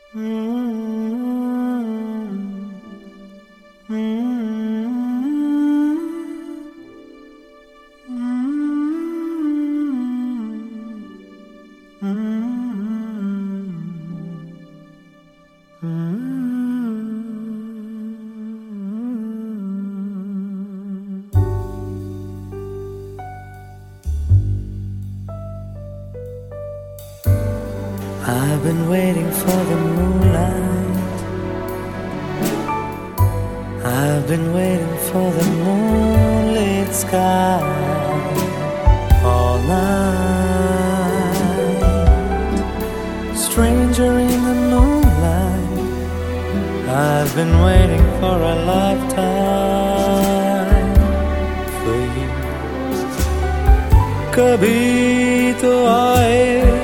I've been waiting for the moonlight. I've been waiting for the moonlit sky all night. Stranger in the moonlight, I've been waiting for a lifetime for you. Kabhi to